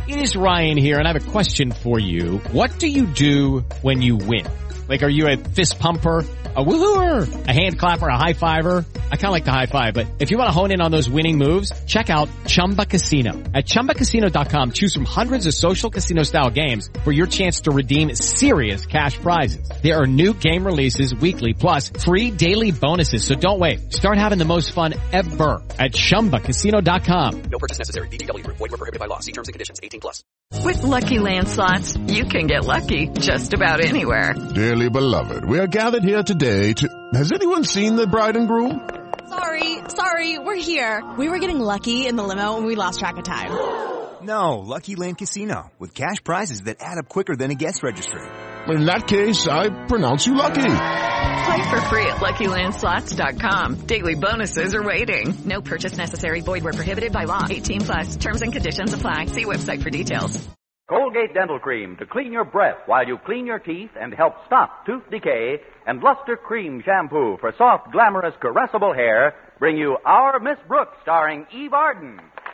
It is Ryan here, and I have a question for you. What do you do when you win? Like, are you a fist pumper, a woohooer, a hand clapper, a high fiver? I kind of like the high five, but if you want to hone in on those winning moves, check out Chumba Casino. At ChumbaCasino.com, choose from hundreds of social casino-style games for your chance to redeem serious cash prizes. There are new game releases weekly, plus free daily bonuses. So don't wait. Start having the most fun ever at ChumbaCasino.com. No purchase necessary. VGW Group. Void where prohibited by law. See terms and conditions. 18+. With Lucky Land Slots, you can get lucky just about anywhere. Dearly beloved, we are gathered here today to... Has anyone seen the bride and groom? Sorry, we're here. We were getting lucky in the limo and we lost track of time. No, Lucky Land Casino, with cash prizes that add up quicker than a guest registry. In that case, I pronounce you lucky. Play for free at LuckyLandSlots.com. Daily bonuses are waiting. No purchase necessary. Void where prohibited by law. 18+. Terms and conditions apply. See website for details. Colgate Dental Cream to clean your breath while you clean your teeth and help stop tooth decay, and Luster Cream Shampoo for soft, glamorous, caressable hair bring you Our Miss Brooks, starring Eve Arden.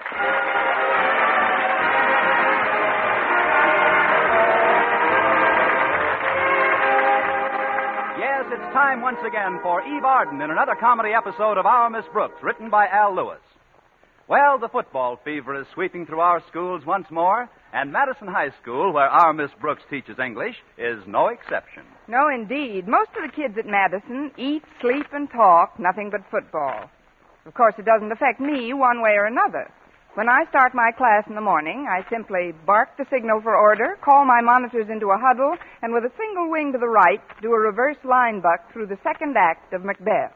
Yes, it's time once again for Eve Arden in another comedy episode of Our Miss Brooks, written by Al Lewis. Well, the football fever is sweeping through our schools once more, and Madison High School, where our Miss Brooks teaches English, is no exception. No, indeed. Most of the kids at Madison eat, sleep, and talk nothing but football. Of course, it doesn't affect me one way or another. When I start my class in the morning, I simply bark the signal for order, call my monitors into a huddle, and with a single wing to the right, do a reverse line buck through the second act of Macbeth.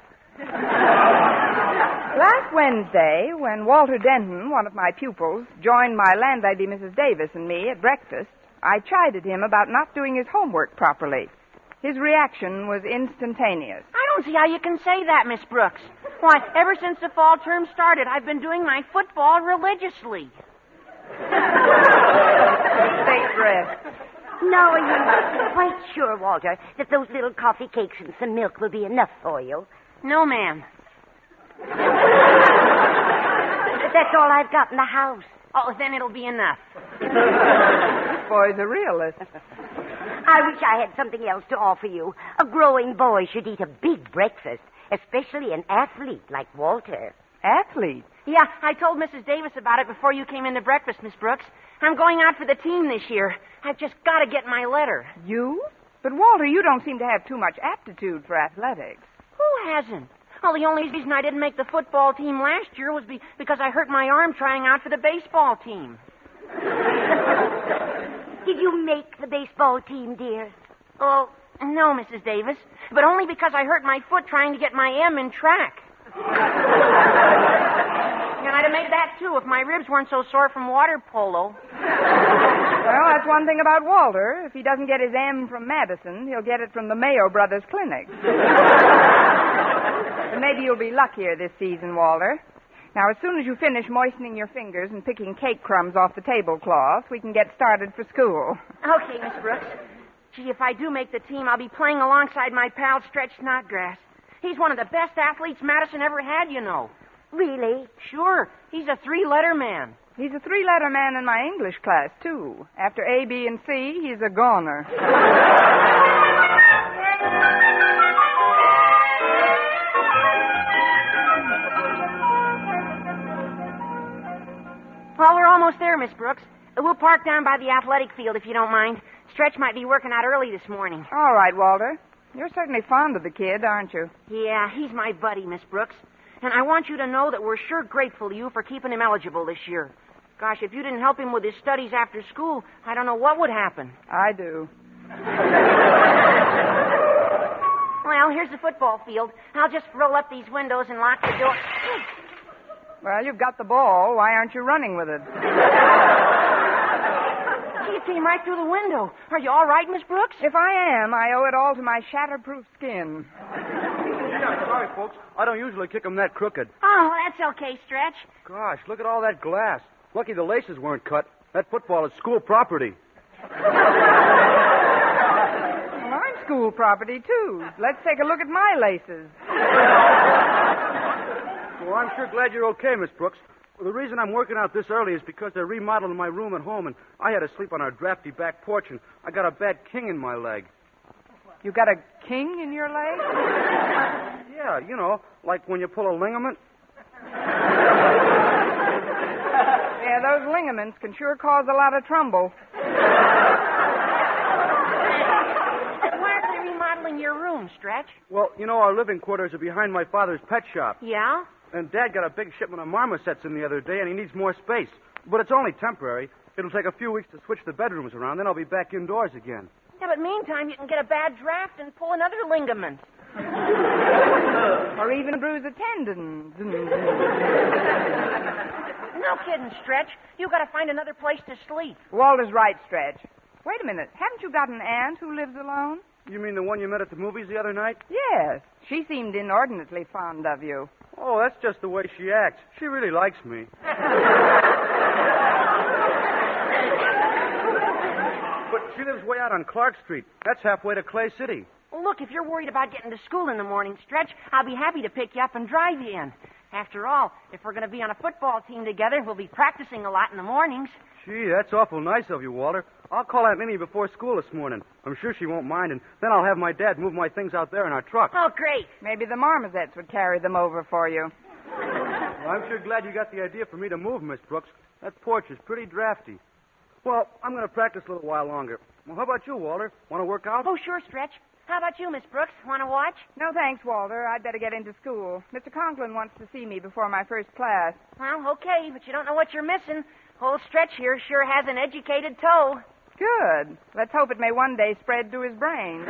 Last Wednesday, when Walter Denton, one of my pupils, joined my landlady, Mrs. Davis, and me at breakfast, I chided him about not doing his homework properly. His reaction was instantaneous. I don't see how you can say that, Miss Brooks. Why, ever since the fall term started, I've been doing my football religiously. Take rest. No, are you quite sure, Walter, that those little coffee cakes and some milk will be enough for you? No, ma'am. That's all I've got in the house. Oh, then it'll be enough. This boy's a realist. I wish I had something else to offer you. A growing boy should eat a big breakfast, especially an athlete like Walter. Athlete? Yeah, I told Mrs. Davis about it before you came into breakfast, Miss Brooks. I'm going out for the team this year. I've just got to get my letter. You? But, Walter, you don't seem to have too much aptitude for athletics. Who hasn't? Well, the only reason I didn't make the football team last year was because I hurt my arm trying out for the baseball team. Did you make the baseball team, dear? Oh, no, Mrs. Davis. But only because I hurt my foot trying to get my M in track. And I'd have made that, too, if my ribs weren't so sore from water polo. Well, that's one thing about Walter. If he doesn't get his M from Madison, he'll get it from the Mayo Brothers Clinic. And maybe you'll be luckier this season, Walter. Now, as soon as you finish moistening your fingers and picking cake crumbs off the tablecloth, we can get started for school. Okay, Miss Brooks. Gee, if I do make the team, I'll be playing alongside my pal Stretch Snodgrass. He's one of the best athletes Madison ever had, you know. Really? Sure. He's a three-letter man. He's a three-letter man in my English class, too. After A, B, and C, he's a goner. Well, we're almost there, Miss Brooks. We'll park down by the athletic field if you don't mind. Stretch might be working out early this morning. All right, Walter. You're certainly fond of the kid, aren't you? Yeah, he's my buddy, Miss Brooks. And I want you to know that we're sure grateful to you for keeping him eligible this year. Gosh, if you didn't help him with his studies after school, I don't know what would happen. I do. Well, here's the football field. I'll just roll up these windows and lock the door. Well, you've got the ball. Why aren't you running with it? It came right through the window. Are you all right, Miss Brooks? If I am, I owe it all to my shatterproof skin. Yeah, sorry, folks. I don't usually kick them that crooked. Oh, that's okay, Stretch. Gosh, look at all that glass. Lucky the laces weren't cut. That football is school property. Well, I'm school property, too. Let's take a look at my laces. Well, I'm sure glad you're okay, Miss Brooks. Well, the reason I'm working out this early is because they're remodeling my room at home, and I had to sleep on our drafty back porch, and I got a bad king in my leg. You got a king in your leg? Yeah, you know, like when you pull a ligament. Yeah, those ligaments can sure cause a lot of trouble. Why are they remodeling your room, Stretch? Well, you know, our living quarters are behind my father's pet shop. Yeah? And Dad got a big shipment of marmosets in the other day, and he needs more space. But it's only temporary. It'll take a few weeks to switch the bedrooms around, then I'll be back indoors again. Yeah, but meantime, you can get a bad draft and pull another ligament. Or even bruise a tendon. No kidding, Stretch. You got to find another place to sleep. Walter's right, Stretch. Wait a minute. Haven't you got an aunt who lives alone? You mean the one you met at the movies the other night? Yes. She seemed inordinately fond of you. Oh, that's just the way she acts. She really likes me. But she lives way out on Clark Street. That's halfway to Clay City. Well, look, if you're worried about getting to school in the morning, Stretch, I'll be happy to pick you up and drive you in. After all, if we're going to be on a football team together, we'll be practicing a lot in the mornings. Gee, that's awful nice of you, Walter. I'll call Aunt Minnie before school this morning. I'm sure she won't mind, and then I'll have my dad move my things out there in our truck. Oh, great. Maybe the marmosets would carry them over for you. Well, I'm sure glad you got the idea for me to move, Miss Brooks. That porch is pretty drafty. Well, I'm going to practice a little while longer. Well, how about you, Walter? Want to work out? Oh, sure, Stretch. How about you, Miss Brooks? Want to watch? No, thanks, Walter. I'd better get into school. Mr. Conklin wants to see me before my first class. Well, okay, but you don't know what you're missing. Old Stretch here sure has an educated toe. Good. Let's hope it may one day spread to his brain.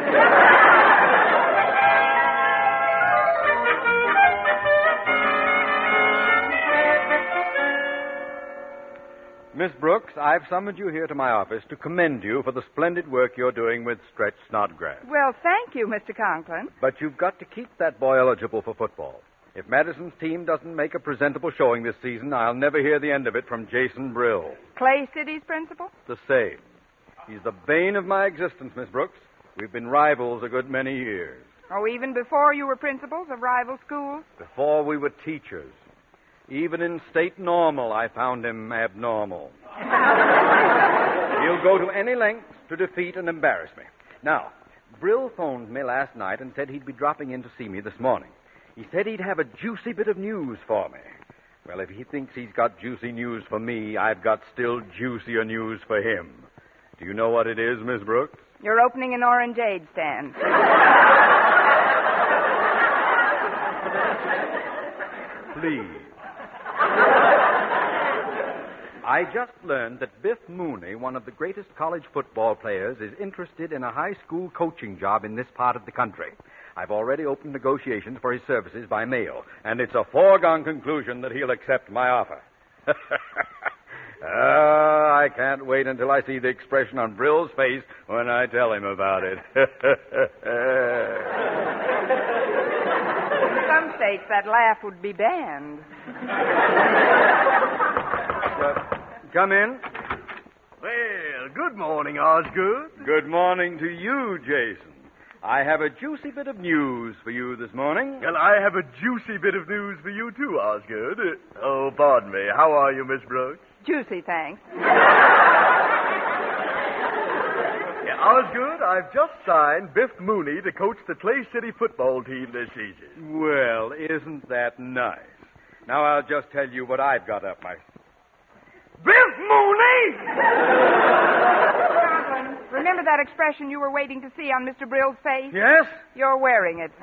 Miss Brooks, I've summoned you here to my office to commend you for the splendid work you're doing with Stretch Snodgrass. Well, thank you, Mr. Conklin. But you've got to keep that boy eligible for football. If Madison's team doesn't make a presentable showing this season, I'll never hear the end of it from Jason Brill. Clay City's principal? The same. He's the bane of my existence, Miss Brooks. We've been rivals a good many years. Oh, even before you were principals of rival schools? Before we were teachers. Even in state normal, I found him abnormal. He'll go to any lengths to defeat and embarrass me. Now, Brill phoned me last night and said he'd be dropping in to see me this morning. He said he'd have a juicy bit of news for me. Well, if he thinks he's got juicy news for me, I've got still juicier news for him. Do you know what it is, Miss Brooks? You're opening an orangeade stand. Please. I just learned that Biff Mooney, one of the greatest college football players, is interested in a high school coaching job in this part of the country. I've already opened negotiations for his services by mail, and it's a foregone conclusion that he'll accept my offer. I can't wait until I see the expression on Brill's face when I tell him about it. In some states, that laugh would be banned. Come in. Well, good morning, Osgood. Good morning to you, Jason. I have a juicy bit of news for you this morning. Well, I have a juicy bit of news for you, too, Osgood. Oh, pardon me. How are you, Miss Brooks? Juicy, thanks. Yeah, Osgood, I've just signed Biff Mooney to coach the Clay City football team this season. Well, isn't that nice? Now, I'll just tell you what I've got up my... Biff Mooney! Remember that expression you were waiting to see on Mr. Brill's face? Yes? You're wearing it.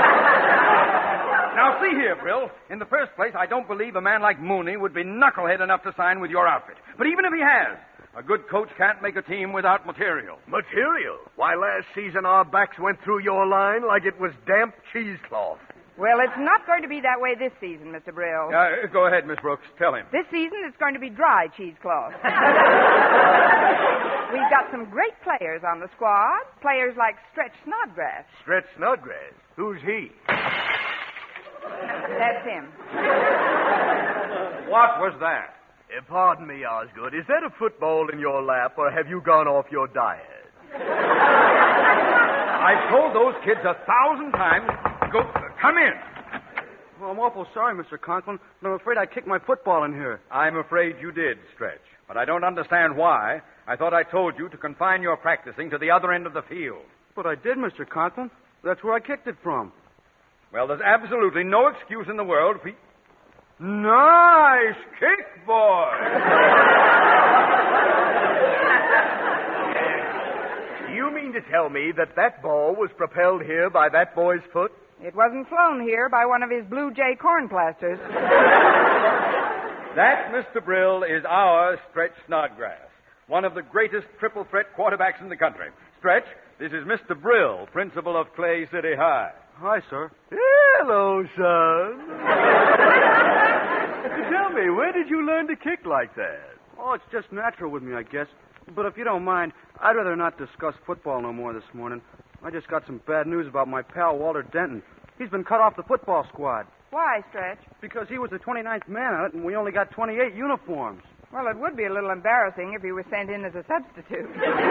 Now, see here, Brill. In the first place, I don't believe a man like Mooney would be knucklehead enough to sign with your outfit. But even if he has, a good coach can't make a team without material. Material? Why, last season our backs went through your line like it was damp cheesecloth. Well, it's not going to be that way this season, Mr. Brill. Go ahead, Miss Brooks. Tell him. This season, it's going to be dry cheesecloth. We've got some great players on the squad. Players like Stretch Snodgrass. Stretch Snodgrass? Who's he? That's him. What was that? Pardon me, Osgood. Is that a football in your lap, or have you gone off your diet? I've told those kids 1,000 times. Come in. Well, I'm awful sorry, Mr. Conklin, but I'm afraid I kicked my football in here. I'm afraid you did, Stretch. But I don't understand why. I thought I told you to confine your practicing to the other end of the field. But I did, Mr. Conklin. That's where I kicked it from. Well, there's absolutely no excuse in the world for... Nice kick, boy! You mean to tell me that ball was propelled here by that boy's foot? It wasn't flown here by one of his Blue Jay corn plasters. That, Mr. Brill, is our Stretch Snodgrass, one of the greatest triple threat quarterbacks in the country. Stretch, this is Mr. Brill, principal of Clay City High. Hi, sir. Hello, son. Tell me, where did you learn to kick like that? Oh, it's just natural with me, I guess. But if you don't mind, I'd rather not discuss football no more this morning. I just got some bad news about my pal, Walter Denton. He's been cut off the football squad. Why, Stretch? Because he was the 29th man on it, and we only got 28 uniforms. Well, it would be a little embarrassing if he was sent in as a substitute.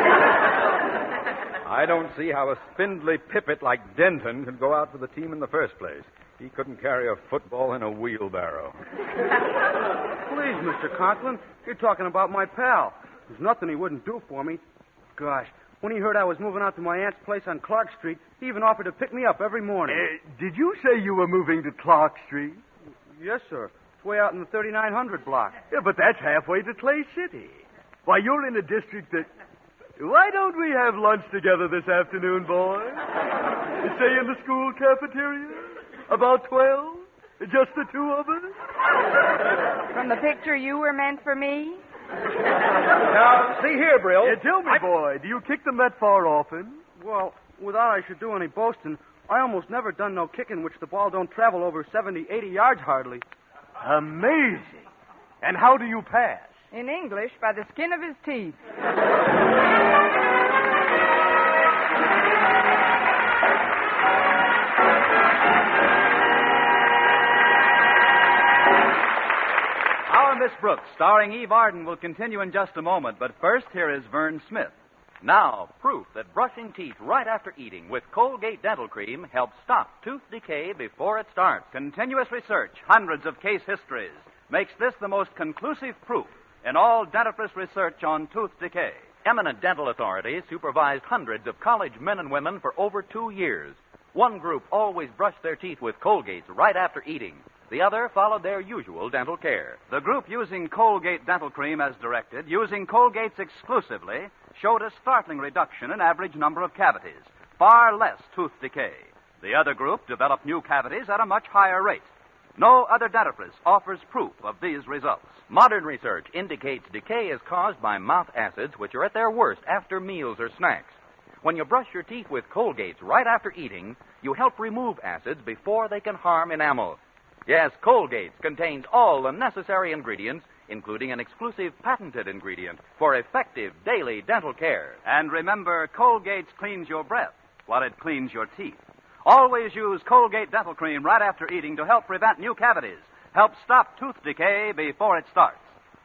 I don't see how a spindly pippet like Denton could go out for the team in the first place. He couldn't carry a football in a wheelbarrow. Please, Mr. Conklin, you're talking about my pal. There's nothing he wouldn't do for me. Gosh, when he heard I was moving out to my aunt's place on Clark Street, he even offered to pick me up every morning. Did you say you were moving to Clark Street? Yes, sir. It's way out in the 3900 block. Yeah, but that's halfway to Clay City. Why, you're in a district that... Why don't we have lunch together this afternoon, boy? Say in the school cafeteria? About 12? Just the two of us? From the picture you were meant for me? Now, see here, Brill. Tell me, boy, do you kick them that far often? Well, without I should do any boasting, I almost never done no kicking which the ball don't travel over 70, 80 yards hardly. Amazing. And how do you pass? In English, by the skin of his teeth. Our Miss Brooks, starring Eve Arden, will continue in just a moment, but first, here is Vern Smith. Now, proof that brushing teeth right after eating with Colgate Dental Cream helps stop tooth decay before it starts. Continuous research, hundreds of case histories, makes this the most conclusive proof in all dentifrice research on tooth decay. Eminent dental authorities supervised hundreds of college men and women for over 2 years. One group always brushed their teeth with Colgates right after eating. The other followed their usual dental care. The group using Colgate Dental Cream as directed, using Colgates exclusively, showed a startling reduction in average number of cavities, far less tooth decay. The other group developed new cavities at a much higher rate. No other dentifrice offers proof of these results. Modern research indicates decay is caused by mouth acids, which are at their worst after meals or snacks. When you brush your teeth with Colgates right after eating, you help remove acids before they can harm enamel. Yes, Colgates contains all the necessary ingredients, including an exclusive patented ingredient for effective daily dental care. And remember, Colgates cleans your breath while it cleans your teeth. Always use Colgate Dental Cream right after eating to help prevent new cavities. Help stop tooth decay before it starts.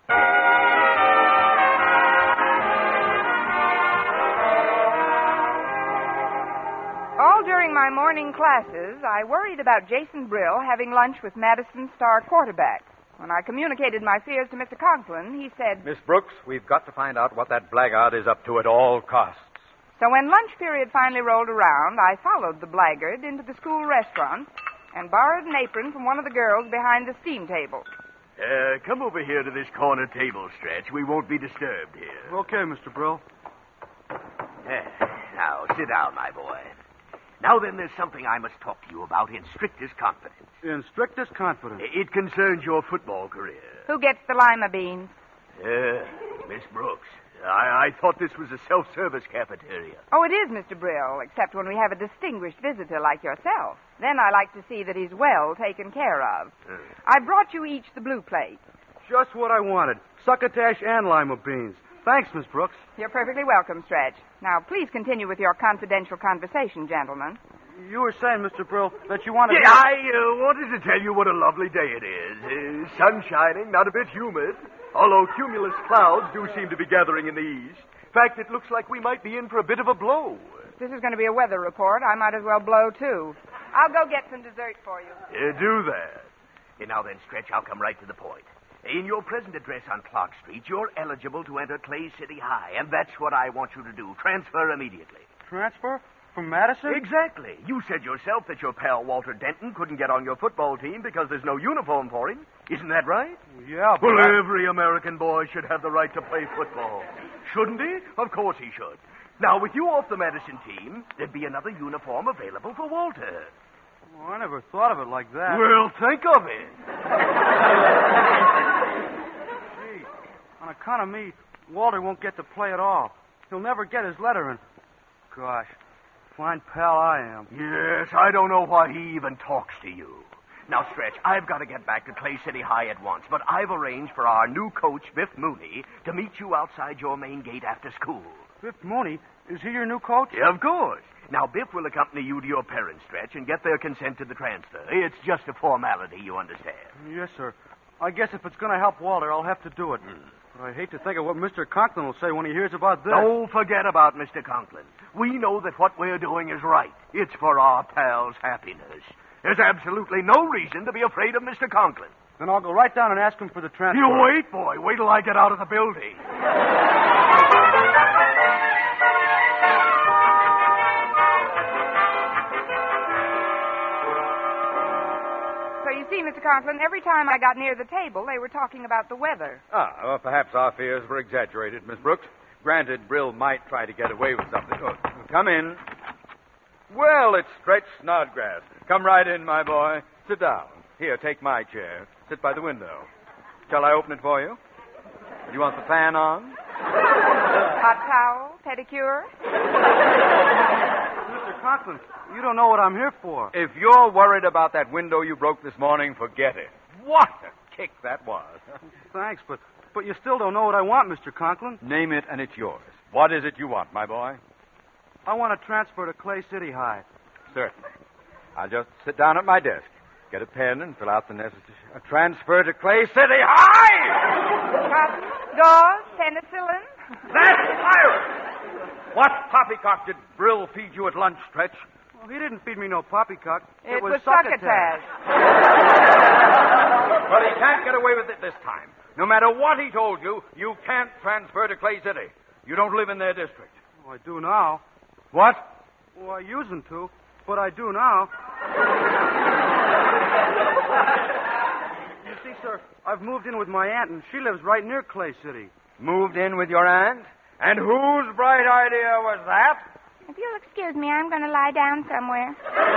All during my morning classes, I worried about Jason Brill having lunch with Madison's star quarterback. When I communicated my fears to Mr. Conklin, he said... Miss Brooks, we've got to find out what that blackguard is up to at all costs. So when lunch period finally rolled around, I followed the blackguard into the school restaurant and borrowed an apron from one of the girls behind the steam table. Come over here to this corner table, Stretch. We won't be disturbed here. Okay, Mr. Brill. Now, sit down, my boy. Now then, there's something I must talk to you about in strictest confidence. In strictest confidence? It concerns your football career. Who gets the lima beans? Miss Brooks. I thought this was a self-service cafeteria. Oh, it is, Mr. Brill, except when we have a distinguished visitor like yourself. Then I like to see that he's well taken care of. I brought you each the blue plate. Just what I wanted. Succotash and lima beans. Thanks, Miss Brooks. You're perfectly welcome, Stretch. Now, please continue with your confidential conversation, gentlemen. You were saying, Mr. Brill, that you wanted... Yeah, I wanted to tell you what a lovely day it is. Sun shining, not a bit humid. Although cumulus clouds do seem to be gathering in the east. In fact, it looks like we might be in for a bit of a blow. If this is going to be a weather report, I might as well blow, too. I'll go get some dessert for you. Do that. Now then, Stretch, I'll come right to the point. In your present address on Clark Street, you're eligible to enter Clay City High, and that's what I want you to do. Transfer immediately. Transfer? From Madison? Exactly. You said yourself that your pal Walter Denton couldn't get on your football team because there's no uniform for him. Isn't that right? Yeah, but... Well, every American boy should have the right to play football. Shouldn't he? Of course he should. Now, with you off the Madison team, there'd be another uniform available for Walter. Well, I never thought of it like that. Well, think of it. Gee, on account of me, Walter won't get to play at all. He'll never get his letter, and... Gosh, fine pal I am. Yes, I don't know why he even talks to you. Now, Stretch, I've got to get back to Clay City High at once, but I've arranged for our new coach, Biff Mooney, to meet you outside your main gate after school. Biff Mooney? Is he your new coach? Yeah, of course. Now, Biff will accompany you to your parents, Stretch, and get their consent to the transfer. It's just a formality, you understand. Yes, sir. I guess if it's going to help Walter, I'll have to do it. But I hate to think of what Mr. Conklin will say when he hears about this. Don't forget about Mr. Conklin. We know that what we're doing is right. It's for our pal's happiness. There's absolutely no reason to be afraid of Mr. Conklin. Then I'll go right down and ask him for the transfer. You wait, boy. Wait till I get out of the building. So you see, Mr. Conklin, every time I got near the table, they were talking about the weather. Well, perhaps our fears were exaggerated, Miss Brooks. Granted, Brill might try to get away with something. Oh, come in. Well, it's Stretch Snodgrass. Come right in, my boy. Sit down. Here, take my chair. Sit by the window. Shall I open it for you? Do you want the fan on? Hot towel, pedicure. Mr. Conklin, you don't know what I'm here for. If you're worried about that window you broke this morning, forget it. What a kick that was. Thanks, but you still don't know what I want, Mr. Conklin. Name it and it's yours. What is it you want, my boy? I want to transfer to Clay City High. Certainly. I'll just sit down at my desk, get a pen, and fill out the necessary... transfer to Clay City High! Cotton, gauze, penicillin. That's Iris! What poppycock did Brill feed you at lunch, Stretch? Well, he didn't feed me no poppycock. It was succotash. Well, he can't get away with it this time. No matter what he told you, you can't transfer to Clay City. You don't live in their district. Oh, I do now. What? Well, I usedn't to, but I do now. You see, sir, I've moved in with my aunt, and she lives right near Clay City. Moved in with your aunt? And whose bright idea was that? If you'll excuse me, I'm going to lie down somewhere.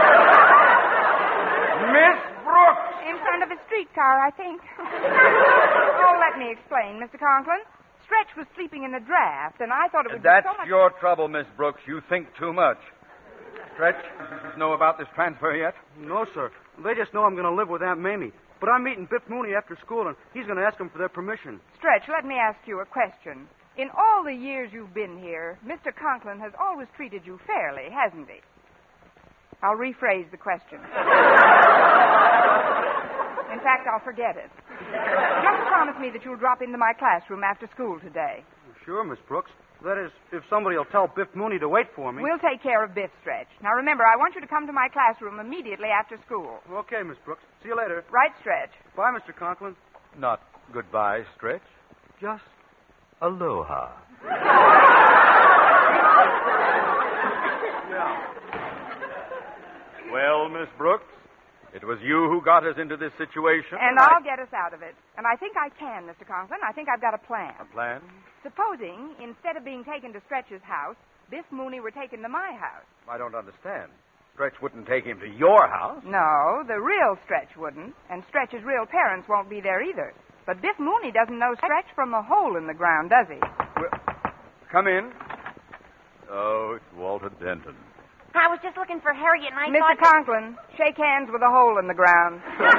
Miss Brooks! In front of a streetcar, I think. Oh, let me explain, Mr. Conklin. Stretch was sleeping in the draft, and I thought it would That's be so much... your trouble, Miss Brooks. You think too much. Stretch, you know about this transfer yet? No, sir. They just know I'm going to live with Aunt Mamie. But I'm meeting Biff Mooney after school, and he's going to ask them for their permission. Stretch, let me ask you a question. In all the years you've been here, Mr. Conklin has always treated you fairly, hasn't he? I'll rephrase the question. In fact, I'll forget it. Just promise me that you'll drop into my classroom after school today. Sure, Miss Brooks. That is, if somebody will tell Biff Mooney to wait for me. We'll take care of Biff, Stretch. Now, remember, I want you to come to my classroom immediately after school. Okay, Miss Brooks. See you later. Right, Stretch. Bye, Mr. Conklin. Not goodbye, Stretch. Just aloha. Well, Miss Brooks, it was you who got us into this situation. And I'll get us out of it. And I think I can, Mr. Conklin. I think I've got a plan. A plan? Supposing, instead of being taken to Stretch's house, Biff Mooney were taken to my house. I don't understand. Stretch wouldn't take him to your house. No, the real Stretch wouldn't. And Stretch's real parents won't be there either. But Biff Mooney doesn't know Stretch from a hole in the ground, does he? Well, come in. Oh, it's Walter Denton. I was just looking for Harriet, and I Mr. thought... Conklin, shake hands with a hole in the ground.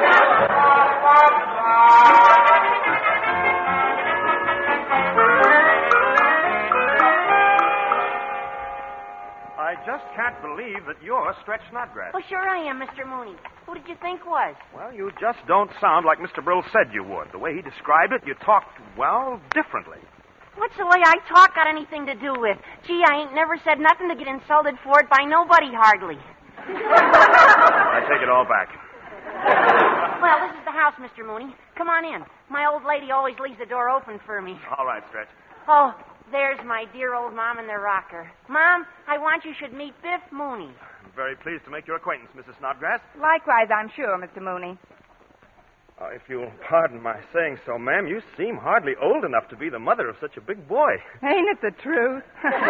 I just can't believe that you're Stretch Snodgrass. Well, sure I am, Mr. Mooney. Who did you think was? Well, you just don't sound like Mr. Brill said you would. The way he described it, you talked, well, differently. What's the way I talk got anything to do with? Gee, I ain't never said nothing to get insulted for it by nobody, hardly. I take it all back. Well, this is the house, Mr. Mooney. Come on in. My old lady always leaves the door open for me. All right, Stretch. Oh, there's my dear old mom in the rocker. Mom, I want you should meet Biff Mooney. I'm very pleased to make your acquaintance, Mrs. Snodgrass. Likewise, I'm sure, Mr. Mooney. If you'll pardon my saying so, ma'am, you seem hardly old enough to be the mother of such a big boy. Ain't it the truth?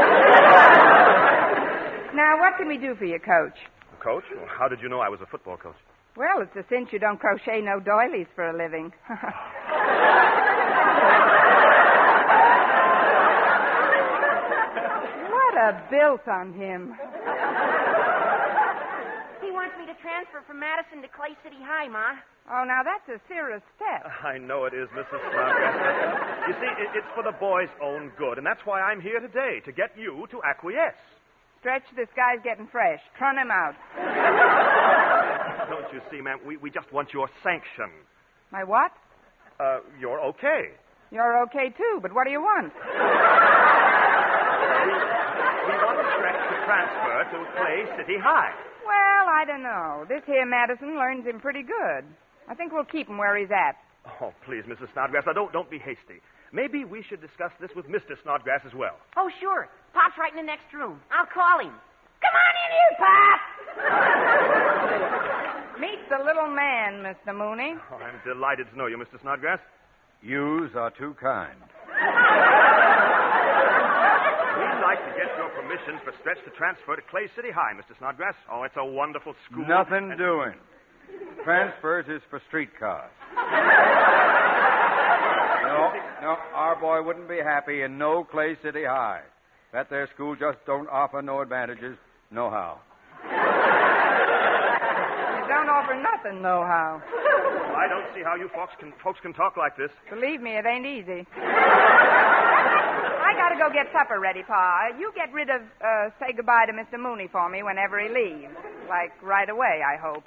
Now, what can we do for you, Coach? Coach? Well, how did you know I was a football coach? Well, it's a cinch you don't crochet no doilies for a living. What a built on him. He wants me to transfer from Madison to Clay City High, Ma. Oh, now that's a serious step. I know it is, Mrs. Snodgrass. You see, it's for the boy's own good, and that's why I'm here today, to get you to acquiesce. Stretch, this guy's getting fresh. Trun him out. Don't you see, ma'am, we just want your sanction. My what? You're okay. You're okay, too, but what do you want? We want Stretch to transfer to Clay City High. Well, I don't know. This here Madison learns him pretty good. I think we'll keep him where he's at. Oh, please, Mrs. Snodgrass, now don't be hasty. Maybe we should discuss this with Mr. Snodgrass as well. Oh, sure. Pop's right in the next room. I'll call him. Come on in here, Pop! Meet the little man, Mr. Mooney. Oh, I'm delighted to know you, Mr. Snodgrass. Yous are too kind. We'd like to get your permission for Stretch to transfer to Clay City High, Mr. Snodgrass. Oh, it's a wonderful school. Nothing doing. Transfers is for streetcars. No, our boy wouldn't be happy in no Clay City High. That there school just don't offer no advantages, no how. It don't offer nothing, no how. Well, I don't see how you folks can talk like this. Believe me, it ain't easy. I gotta go get supper ready, Pa. You get rid of, say goodbye to Mr. Mooney for me whenever he leaves. Like, right away, I hope.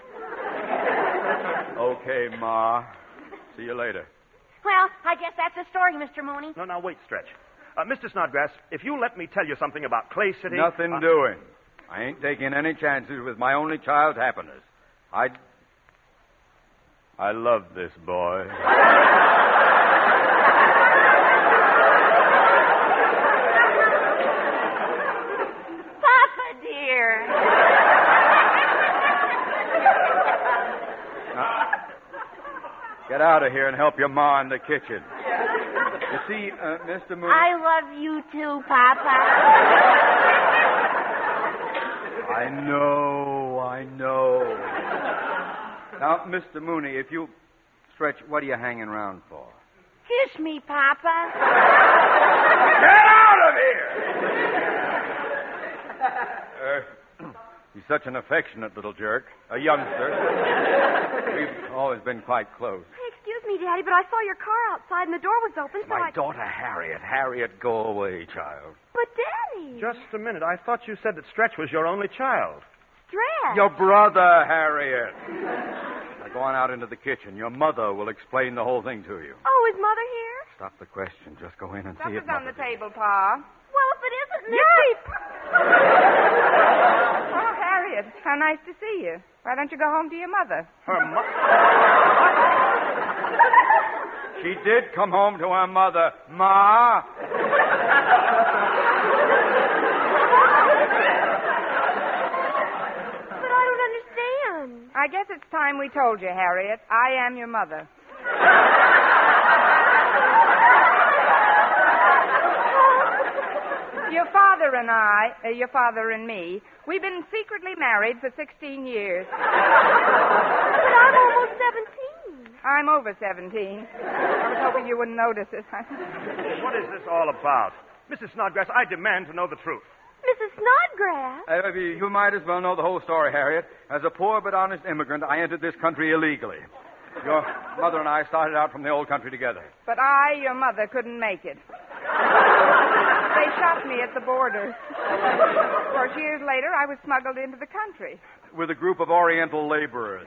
Okay, Ma. See you later. Well, I guess that's the story, Mr. Mooney. No, now, wait, Stretch. Mr. Snodgrass, if you let me tell you something about Clay City... Nothing doing. I ain't taking any chances with my only child's happiness. I love this boy. Papa, dear. Get out of here and help your ma in the kitchen. You see, Mr. Mooney... I love you too, Papa. I know. Now, Mr. Mooney, if you... Stretch, what are you hanging around for? Kiss me, Papa. Get out of here! He's such an affectionate little jerk. A youngster. We've always been quite close. Excuse me, Daddy, but I saw your car outside and the door was open, so My daughter, Harriet. Harriet, go away, child. But, Daddy... Just a minute. I thought you said that Stretch was your only child. Stretch? Your brother, Harriet. Now go on out into the kitchen. Your mother will explain the whole thing to you. Oh, is Mother here? Stop the question. Just go in and see Supper's it. on the table, Pa. Well, if it isn't... Yape! Oh, Harriet, how nice to see you. Why don't you go home to your mother? Her mother? She did come home to her mother. Ma! But I don't understand. I guess it's time we told you, Harriet. I am your mother. Your father and me, we've been secretly married for 16 years. But I'm almost 17. I'm over 17. I was hoping you wouldn't notice it. What is this all about? Mrs. Snodgrass, I demand to know the truth. Mrs. Snodgrass? You might as well know the whole story, Harriet. As a poor but honest immigrant, I entered this country illegally. Your mother and I started out from the old country together. But I, your mother, couldn't make it. They shot me at the border. Of course, years later, I was smuggled into the country. With a group of Oriental laborers.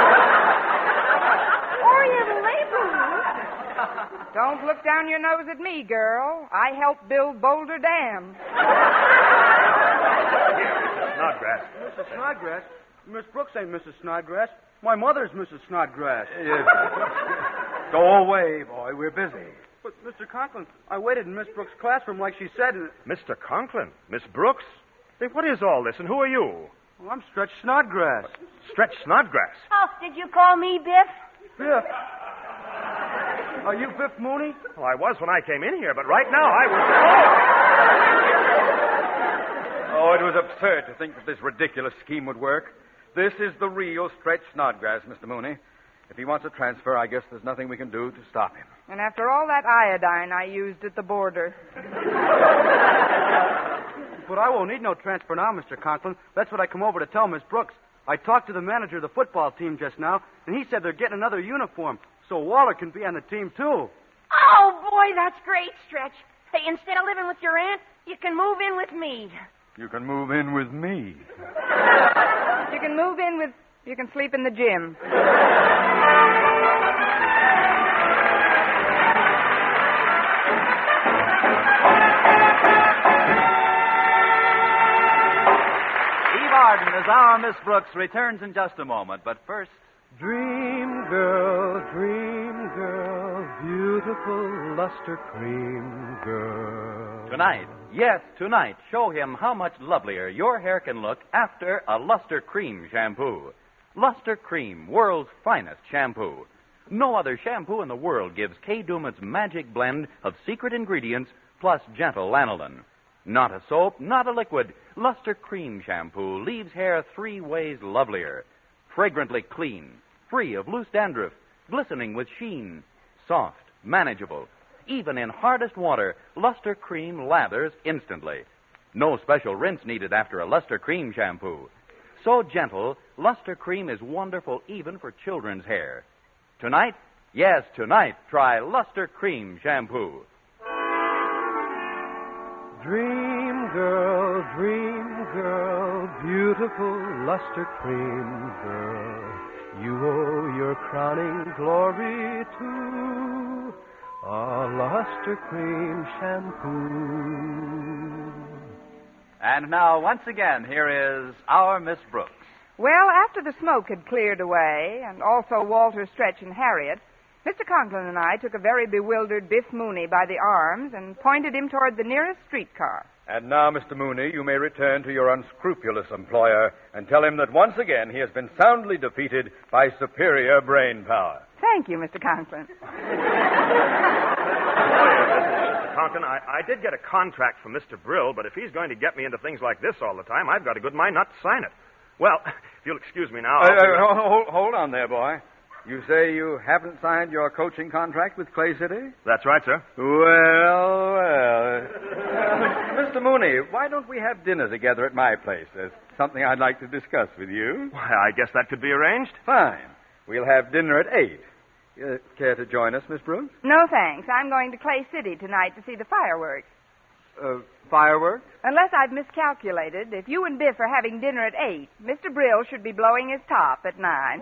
Oriental laborers? Don't look down your nose at me, girl. I helped build Boulder Dam. Mrs. Snodgrass. Mrs. Snodgrass? Miss Brooks ain't Mrs. Snodgrass. My mother's Mrs. Snodgrass. Go away, boy. We're busy. But, Mr. Conklin, I waited in Miss Brooks' classroom like she said, and... Mr. Conklin? Miss Brooks? Say, what is all this, and who are you? Well, I'm Stretch Snodgrass. Stretch Snodgrass? Oh, did you call me Biff? Biff? Are you Biff Mooney? Well, I was when I came in here, but right now I was... Oh, it was absurd to think that this ridiculous scheme would work. This is the real Stretch Snodgrass, Mr. Mooney. If he wants a transfer, I guess there's nothing we can do to stop him. And after all that iodine I used at the border. But I won't need no transfer now, Mr. Conklin. That's what I come over to tell Miss Brooks. I talked to the manager of the football team just now, and he said they're getting another uniform, so Waller can be on the team, too. Oh, boy, that's great, Stretch. Hey, instead of living with your aunt, you can move in with me. You can move in with me. You can move in with... You can sleep in the gym. Eve Arden as our Miss Brooks returns in just a moment, but first... Dream girl, beautiful luster cream girl. Tonight, yes, tonight, show him how much lovelier your hair can look after a Luster Cream shampoo. Luster Cream, world's finest shampoo. No other shampoo in the world gives Kay Daumit's magic blend of secret ingredients plus gentle lanolin. Not a soap, not a liquid. Luster Cream shampoo leaves hair 3 ways lovelier. Fragrantly clean, free of loose dandruff, glistening with sheen, soft, manageable. Even in hardest water, Luster Cream lathers instantly. No special rinse needed after a Luster Cream shampoo. So gentle, Luster Cream is wonderful even for children's hair. Tonight, yes, tonight, try Luster Cream shampoo. Dream girl, beautiful luster cream girl. You owe your crowning glory to a luster cream shampoo. And now, once again, here is our Miss Brooks. Well, after the smoke had cleared away, and also Walter, Stretch, and Harriet, Mr. Conklin and I took a very bewildered Biff Mooney by the arms and pointed him toward the nearest streetcar. And now, Mr. Mooney, you may return to your unscrupulous employer and tell him that once again he has been soundly defeated by superior brain power. Thank you, Mr. Conklin. Mr. Conklin, I did get a contract from Mr. Brill, but if he's going to get me into things like this all the time, I've got a good mind not to sign it. Well, if you'll excuse me now... Hold on there, boy. You say you haven't signed your coaching contract with Clay City? That's right, sir. Well. Mr. Mooney, why don't we have dinner together at my place? There's something I'd like to discuss with you. Why, I guess that could be arranged. Fine. We'll have dinner at 8. Care to join us, Miss Brooks? No, thanks. I'm going to Clay City tonight to see the fireworks. Fireworks? Unless I've miscalculated, if you and Biff are having dinner at 8, Mr. Brill should be blowing his top at 9.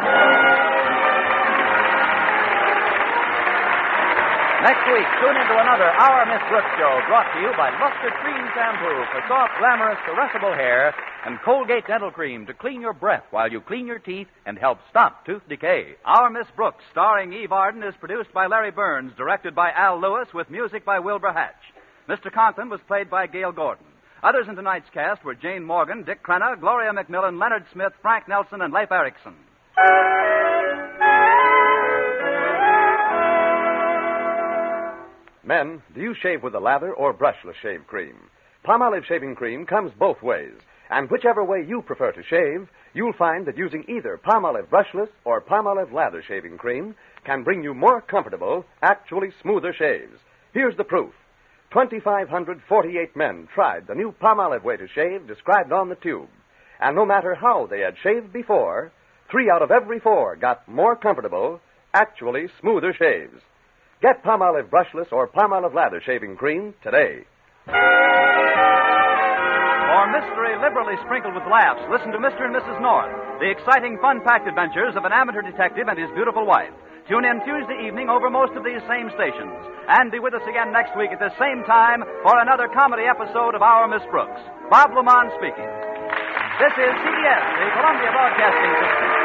Next week, tune into another Our Miss Brooks show brought to you by Luster Cream Shampoo for soft, glamorous, caressable hair and Colgate Dental Cream to clean your breath while you clean your teeth and help stop tooth decay. Our Miss Brooks, starring Eve Arden, is produced by Larry Burns, directed by Al Lewis, with music by Wilbur Hatch. Mr. Conklin was played by Gail Gordon. Others in tonight's cast were Jane Morgan, Dick Crenna, Gloria McMillan, Leonard Smith, Frank Nelson, and Leif Erikson. Men, do you shave with a lather or brushless shave cream? Palmolive shaving cream comes both ways. And whichever way you prefer to shave, you'll find that using either Palmolive brushless or Palmolive lather shaving cream can bring you more comfortable, actually smoother shaves. Here's the proof. 2,548 men tried the new Palmolive way to shave described on the tube. And no matter how they had shaved before, 3 out of every 4 got more comfortable, actually smoother shaves. Get Palmolive brushless or Palmolive lather shaving cream today. For mystery liberally sprinkled with laughs, listen to Mr. and Mrs. North, the exciting, fun-packed adventures of an amateur detective and his beautiful wife. Tune in Tuesday evening over most of these same stations. And be with us again next week at the same time for another comedy episode of Our Miss Brooks. Bob Lamont speaking. This is CBS, the Columbia Broadcasting System.